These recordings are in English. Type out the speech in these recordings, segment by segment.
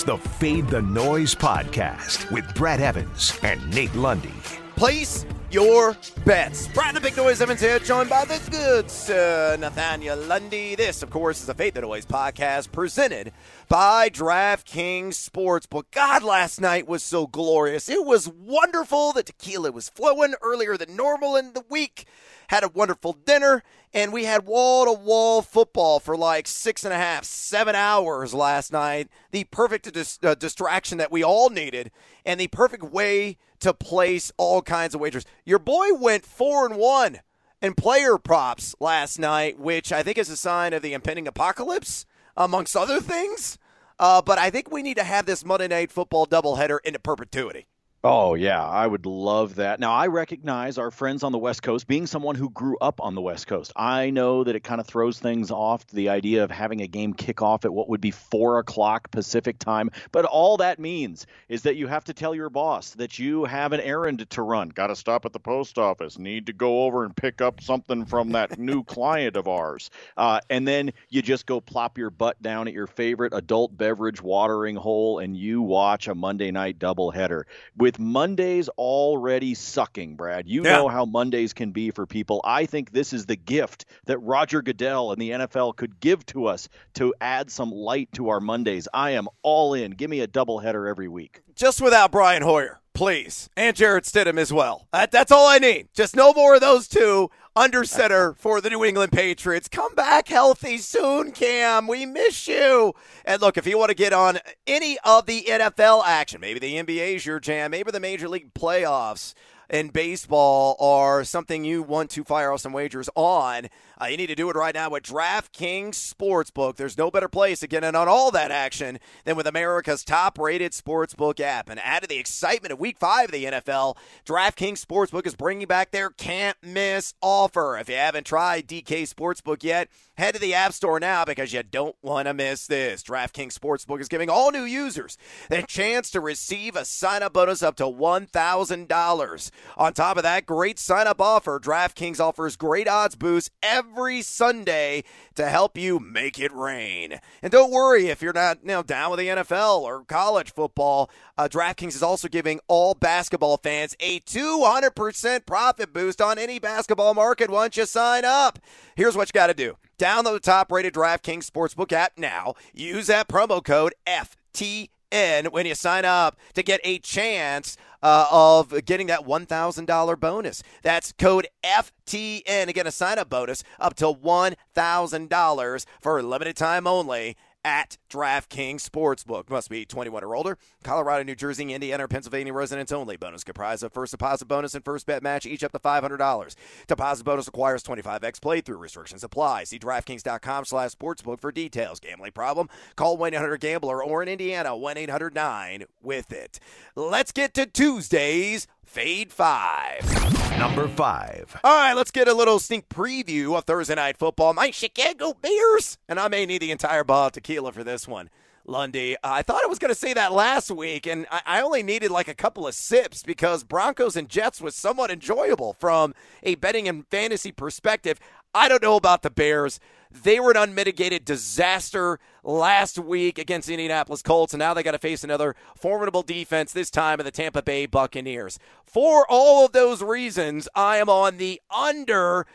the Fade the Noise podcast with Brad Evans and Nate Lundy. Place your bets. Brad the Big Noise Evans here, joined by the good Sir Nathaniel Lundy. This, of course, is the Fade the Noise podcast presented by DraftKings Sportsbook. God, last night was so glorious. It was wonderful. The tequila was flowing earlier than normal in the week. Had a wonderful dinner, and we had wall-to-wall football for like 6.5, 7 hours last night. The perfect distraction that we all needed, and the perfect way to place all kinds of wagers. Your boy went 4-1 in player props last night, which I think is a sign of the impending apocalypse, amongst other things. But I think we need to have this Monday Night Football doubleheader into perpetuity. Oh, yeah, I would love that. Now, I recognize our friends on the West Coast, being someone who grew up on the West Coast. I know that it kind of throws things off, the idea of having a game kick off at what would be 4 o'clock Pacific time. But all that means is that you have to tell your boss that you have an errand to run. Got to stop at the post office. Need to go over and pick up something from that new client of ours. And then you just go plop your butt down at your favorite adult beverage watering hole and you watch a Monday night doubleheader. With Mondays already sucking, Brad, you know how Mondays can be for people. I think this is the gift that Roger Goodell and the NFL could give to us to add some light to our Mondays. I am all in. Give me a doubleheader every week. Just without Brian Hoyer, please. And Jarrett Stidham as well. That's all I need. Just no more of those two under center for the New England Patriots. Come back healthy soon, Cam. We miss you. And look, if you want to get on any of the NFL action, maybe the NBA's your jam, maybe the Major League playoffs in baseball are something you want to fire off some wagers on, you need to do it right now with DraftKings Sportsbook. There's no better place to get in on all that action than with America's top-rated sportsbook app. And add to the excitement of Week 5 of the NFL, DraftKings Sportsbook is bringing back their can't-miss offer. If you haven't tried DK Sportsbook yet, head to the App Store now because you don't want to miss this. DraftKings Sportsbook is giving all new users the chance to receive a sign-up bonus up to $1,000. On top of that great sign-up offer, DraftKings offers great odds boosts every Sunday to help you make it rain. And don't worry if you're not down with the NFL or college football. DraftKings is also giving all basketball fans a 200% profit boost on any basketball market once you sign up. Here's what you got to do. Download the top-rated DraftKings Sportsbook app now. Use that promo code FTN when you sign up to get a chance of getting that $1,000 bonus. That's code FTN to get a sign-up bonus up to $1,000 for a limited time only at DraftKings Sportsbook. Must be 21 or older. Colorado, New Jersey, Indiana, or Pennsylvania residents only. Bonus comprised of first deposit bonus and first bet match, each up to $500. Deposit bonus requires 25x playthrough. Restrictions apply. See DraftKings.com/sportsbook for details. Gambling problem? Call 1-800-GAMBLER or in Indiana, 1-800-9-WITH-IT. Let's get to Tuesday's Fade 5. Number 5. All right, let's get a little sneak preview of Thursday Night Football. My Chicago Bears. And I may need the entire bottle of tequila for this one. Lundy, I thought I was going to say that last week, and I only needed like a couple of sips because Broncos and Jets was somewhat enjoyable from a betting and fantasy perspective. I don't know about the Bears. They were an unmitigated disaster last week against the Indianapolis Colts, and now they got to face another formidable defense, this time of the Tampa Bay Buccaneers. For all of those reasons, I am on the under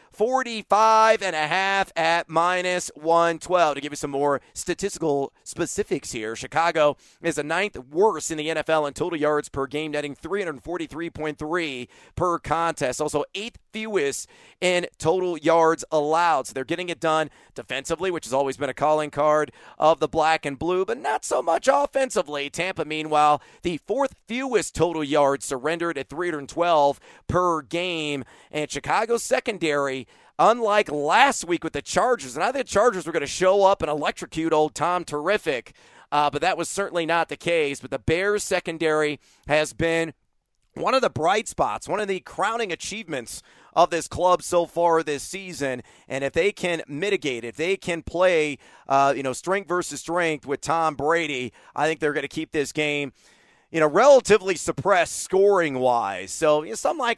45.5 at -112. To give you some more statistical specifics here, Chicago is the 9th worst in the NFL in total yards per game, netting 343.3 per contest. Also 8th fewest in total yards allowed. So they're getting it done defensively, which has always been a calling card of the black and blue, but not so much offensively. Tampa, meanwhile, the 4th fewest total yards surrendered at 312 per game. And Chicago's secondary, unlike last week with the Chargers, and I think the Chargers were going to show up and electrocute old Tom Terrific, but that was certainly not the case. But the Bears secondary has been one of the bright spots, one of the crowning achievements of this club so far this season. And if they can mitigate, if they can play, strength versus strength with Tom Brady, I think they're going to keep this game, relatively suppressed scoring-wise. So something like,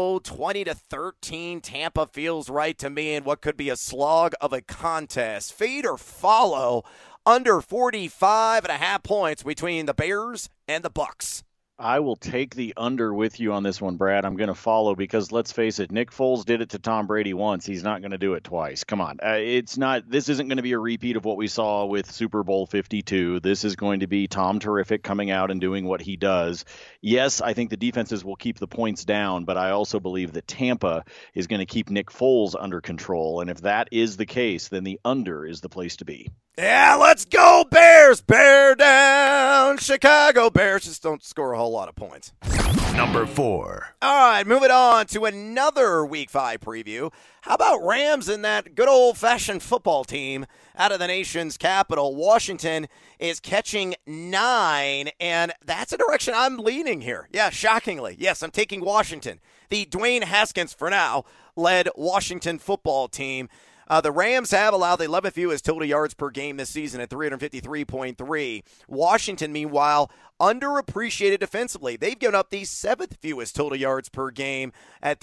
20-13 Tampa feels right to me in what could be a slog of a contest. Fade or follow under 45.5 points between the Bears and the Bucs. I will take the under with you on this one, Brad. I'm going to follow because let's face it, Nick Foles did it to Tom Brady once. He's not going to do it twice. Come on. This isn't going to be a repeat of what we saw with Super Bowl 52. This is going to be Tom Terrific coming out and doing what he does. Yes, I think the defenses will keep the points down, but I also believe that Tampa is going to keep Nick Foles under control. And if that is the case, then the under is the place to be. Yeah, let's go Bears. Bear down. Chicago Bears just don't score a whole lot of points. Number 4. All right, moving on to another Week 5 preview. How about Rams and that good old-fashioned football team out of the nation's capital? Washington is catching 9, and that's a direction I'm leaning here. Yeah, shockingly. Yes, I'm taking Washington. The Dwayne Haskins, for now, led Washington football team. The Rams have allowed the 11th fewest total yards per game this season at 353.3. Washington, meanwhile, underappreciated defensively. They've given up the 7th fewest total yards per game at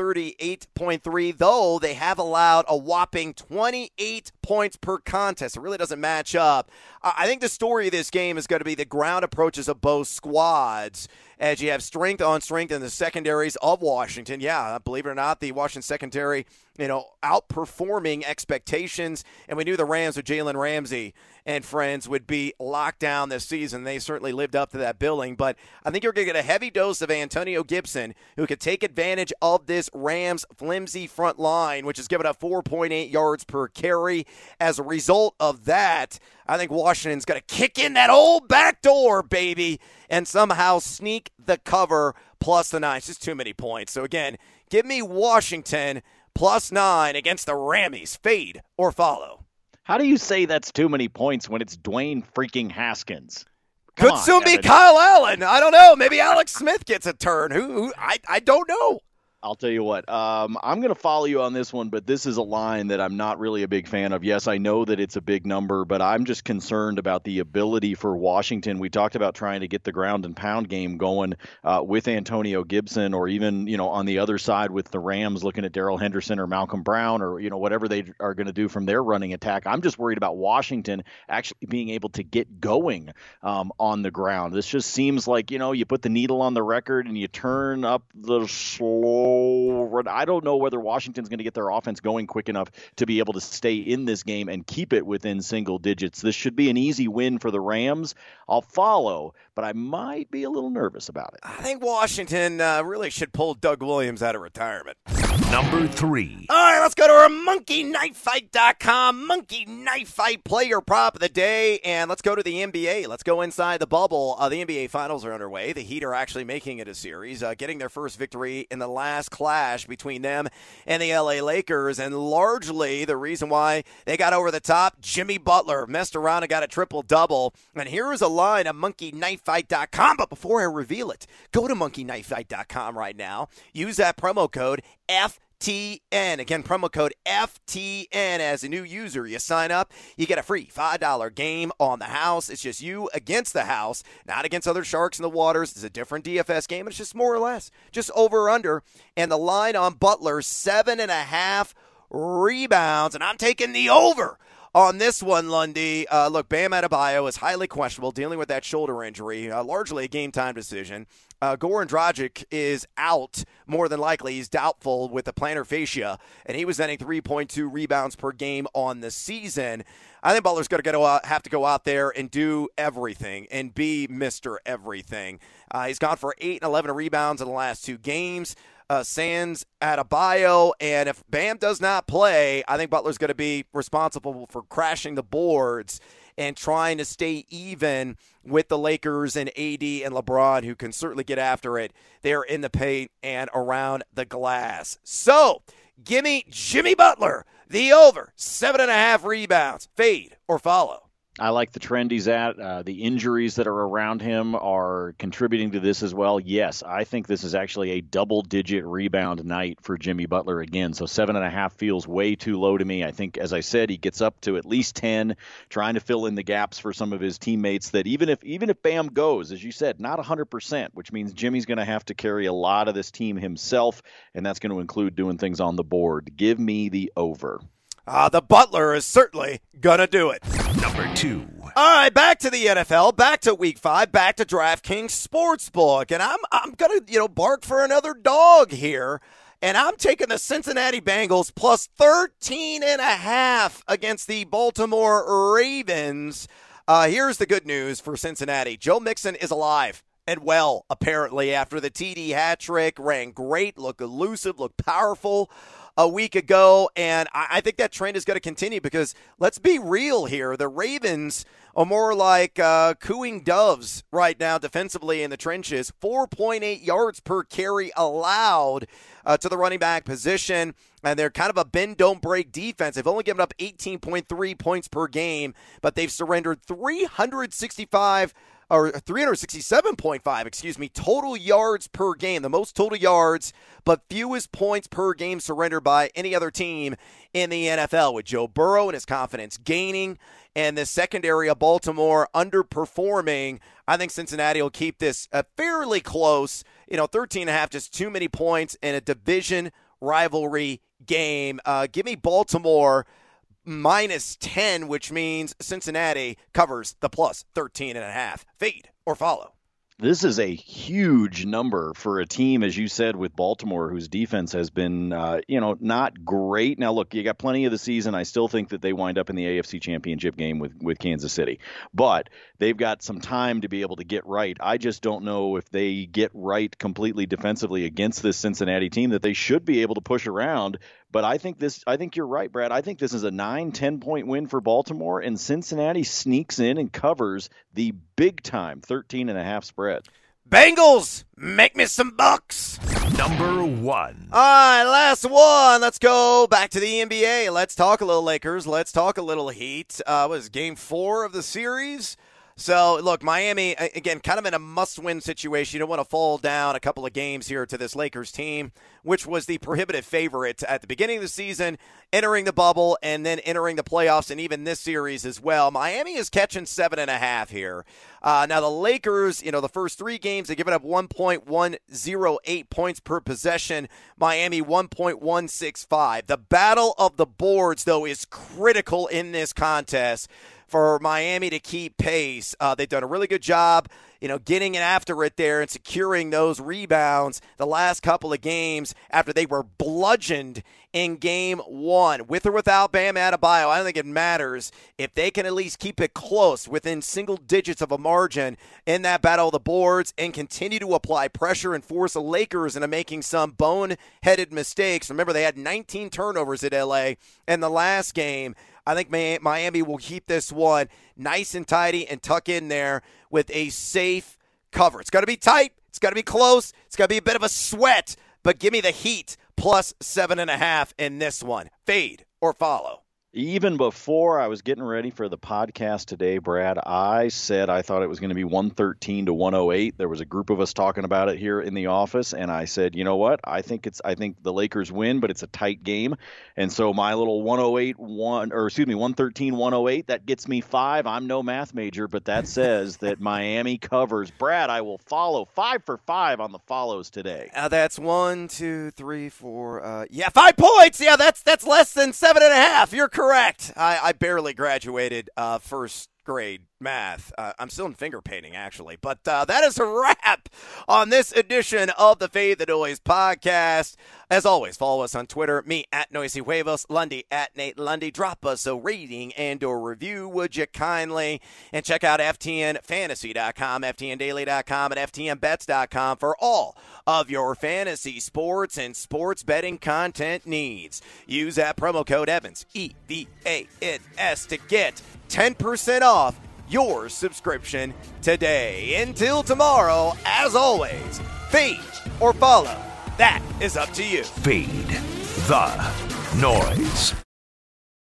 338.3, though they have allowed a whopping 28 points per contest. It really doesn't match up. I think the story of this game is going to be the ground approaches of both squads, as you have strength on strength in the secondaries of Washington. Yeah, believe it or not, the Washington secondary, outperforming expectations. And we knew the Rams with Jalen Ramsey and friends would be locked down this season. They certainly lived up to that billing. But I think you're going to get a heavy dose of Antonio Gibson, who could take advantage of this Rams flimsy front line, which is giving up 4.8 yards per carry. As a result of that, I think Washington's going to kick in that old back door, baby, and somehow sneak the cover plus the 9. It's just too many points. So, again, give me Washington plus 9 against the Rammies. Fade or follow. How do you say that's too many points when it's Dwayne freaking Haskins? Could soon be Kyle Allen. I don't know. Maybe Alex Smith gets a turn. I don't know. I'll tell you what, I'm going to follow you on this one, but this is a line that I'm not really a big fan of. Yes, I know that it's a big number, but I'm just concerned about the ability for Washington. We talked about trying to get the ground and pound game going with Antonio Gibson, or even, on the other side with the Rams looking at Darrell Henderson or Malcolm Brown, or, whatever they are going to do from their running attack. I'm just worried about Washington actually being able to get going on the ground. This just seems like, you put the needle on the record and you turn up the slow. I don't know whether Washington's going to get their offense going quick enough to be able to stay in this game and keep it within single digits. This should be an easy win for the Rams. I'll follow, but I might be a little nervous about it. I think Washington really should pull Doug Williams out of retirement. Number 3. All right, let's go to our monkeyknifefight.com Monkey Knife Fight player prop of the day, and let's go to the NBA. Let's go inside the bubble. The NBA Finals are underway. The Heat are actually making it a series, getting their first victory in the last clash between them and the LA Lakers, and largely the reason why they got over the top, Jimmy Butler messed around and got a triple-double. And here is a line at monkeyknifefight.com, but before I reveal it, go to monkeyknifefight.com right now. Use that promo code FTN. Again, promo code FTN as a new user. You sign up, you get a free $5 game on the house. It's just you against the house, not against other sharks in the waters. It's a different DFS game. It's just more or less, just over or under. And the line on Butler, 7.5 rebounds. And I'm taking the over on this one, Lundy. Look, Bam Adebayo is highly questionable, dealing with that shoulder injury, largely a game-time decision. Goran Dragic is out, more than likely. He's doubtful with the plantar fascia, and he was netting 3.2 rebounds per game on the season. I think Butler's going to have to go out there and do everything and be Mr. Everything. He's gone for 8 and 11 rebounds in the last 2 games. Sans Adebayo, and if Bam does not play, I think Butler's going to be responsible for crashing the boards and trying to stay even with the Lakers and AD and LeBron, who can certainly get after it there in the paint and around the glass. So, give me Jimmy Butler, the over, 7.5 rebounds. Fade or follow. I like the trend he's at. The injuries that are around him are contributing to this as well. Yes, I think this is actually a double-digit rebound night for Jimmy Butler again. So 7.5 feels way too low to me. I think, as I said, he gets up to at least 10, trying to fill in the gaps for some of his teammates that even if Bam goes, as you said, not 100%, which means Jimmy's going to have to carry a lot of this team himself, and that's going to include doing things on the board. Give me the over. The Butler is certainly going to do it. Number 2. All right, back to the NFL, back to Week 5, back to DraftKings Sportsbook. And I'm going to, bark for another dog here. And I'm taking the Cincinnati Bengals plus 13.5 against the Baltimore Ravens. Here's the good news for Cincinnati. Joe Mixon is alive and well, apparently, after the TD hat trick. Ran great, looked elusive, looked powerful a week ago. And I think that trend is going to continue because let's be real here. The Ravens are more like cooing doves right now defensively in the trenches. 4.8 yards per carry allowed to the running back position. And they're kind of a bend-don't-break defense. They've only given up 18.3 points per game, but they've surrendered 367.5, total yards per game. The most total yards, but fewest points per game surrendered by any other team in the NFL, with Joe Burrow and his confidence gaining and the secondary of Baltimore underperforming. I think Cincinnati will keep this fairly close. 13.5, just too many points in a division rivalry game. Give me Baltimore minus 10, which means Cincinnati covers the plus 13.5. Fade or follow. This is a huge number for a team, as you said, with Baltimore, whose defense has been, not great. Now, look, you got plenty of the season. I still think that they wind up in the AFC Championship game with Kansas City. But they've got some time to be able to get right. I just don't know if they get right completely defensively against this Cincinnati team that they should be able to push around. But I think you're right, Brad. I think this is a 9-10 point win for Baltimore, and Cincinnati sneaks in and covers the big-time 13.5 spread. Bengals, make me some bucks. Number 1. All right, last one. Let's go back to the NBA. Let's talk a little Lakers. Let's talk a little Heat. Was Game 4 of the series? So, look, Miami, again, kind of in a must-win situation. You don't want to fall down a couple of games here to this Lakers team, which was the prohibitive favorite at the beginning of the season, entering the bubble, and then entering the playoffs, and even this series as well. Miami is catching 7.5 here. Now, the Lakers, the first 3 games, they've given up 1.108 points per possession. Miami, 1.165. The battle of the boards, though, is critical in this contest for Miami to keep pace. They've done a really good job, getting after it there and securing those rebounds the last couple of games after they were bludgeoned in Game 1. With or without Bam Adebayo, I don't think it matters. If they can at least keep it close within single digits of a margin in that battle of the boards and continue to apply pressure and force the Lakers into making some boneheaded mistakes. Remember, they had 19 turnovers at LA in the last game. I think Miami will keep this one nice and tidy and tuck in there with a safe cover. It's going to be tight. It's going to be close. It's going to be a bit of a sweat, but give me the Heat plus 7.5 in this one. Fade or follow. Even before I was getting ready for the podcast today, Brad, I said I thought it was going to be 113 to 108. There was a group of us talking about it here in the office, and I said, you know what? I think the Lakers win, but it's a tight game. And so my little 113 108, that gets me 5. I'm no math major, but that says that Miami covers. Brad, I will follow 5 for 5 on the follows today. That's 1, 2, 3, 4. 5 points. Yeah, that's less than 7.5. You're correct. I barely graduated first grade math. I'm still in finger painting, actually. But that is a wrap on this edition of the Fade the Noise podcast. As always, follow us on Twitter, me at Noisy Huevos, Lundy at Nate Lundy. Drop us a rating and or review, would you kindly? And check out FTNFantasy.com, FTNDaily.com, and FTNBets.com for all of your fantasy sports and sports betting content needs. Use that promo code Evans, EVANS, to get 10% off your subscription today. Until tomorrow, as always, fade or follow. That is up to you. Fade the noise.